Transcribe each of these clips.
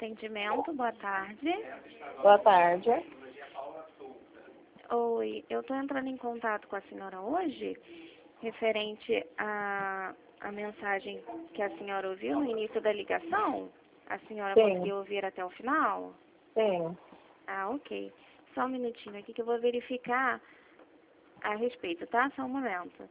atendimento, boa tarde. Boa tarde. Oi, eu estou entrando em contato com a senhora hoje, referente à mensagem que a senhora ouviu no início da ligação. A senhora Sim. conseguiu ouvir até o final? Sim. Ah, ok. Só um minutinho aqui que eu vou verificar a respeito, tá? Só um momento.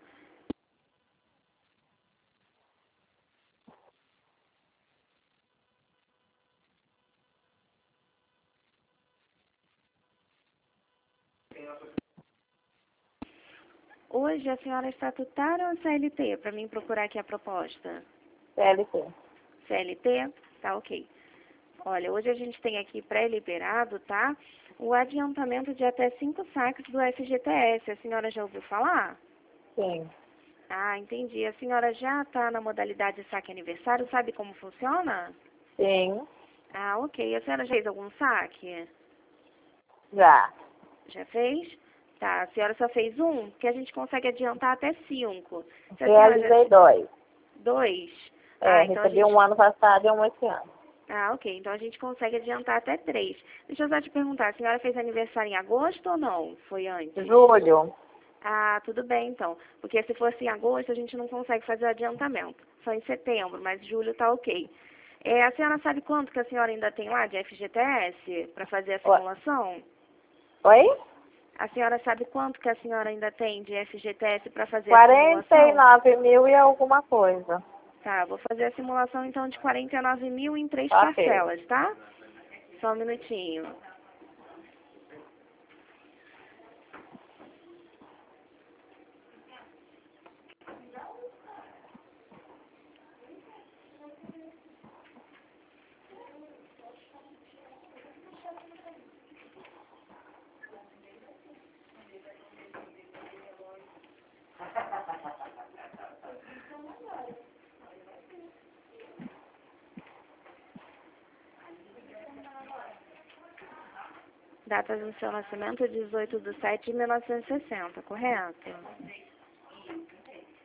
Hoje a senhora é estatutária ou CLT? Para mim procurar aqui a proposta. CLT. CLT? Tá, ok. Olha, hoje a gente tem aqui pré-liberado, tá? O adiantamento de até 5 saques do FGTS. A senhora já ouviu falar? Sim. Ah, entendi. A senhora já está na modalidade saque aniversário? Sabe como funciona? Sim. Ah, ok. A senhora já fez algum saque? Já. Já fez? Tá. A senhora só fez um? Porque a gente consegue adiantar até 5. Se a senhora já... Realizei 2. 2? É, Então a recebi gente... um ano passado e um esse ano. Ah, ok. Então a gente consegue adiantar até 3. Deixa eu só te perguntar, a senhora fez aniversário em agosto ou não? Foi antes? Julho. Ah, tudo bem então. Porque se fosse em agosto, a gente não consegue fazer o adiantamento. Só em setembro, mas julho tá ok. A senhora sabe quanto que a senhora ainda tem lá de FGTS para fazer a simulação? Oi? A senhora sabe quanto que a senhora ainda tem de FGTS para fazer a simulação? 49 mil e alguma coisa. Tá, vou fazer a simulação então de 49 mil em 3 Ok. parcelas, tá? Só um minutinho. Data do seu nascimento, 18/7/1960, correto?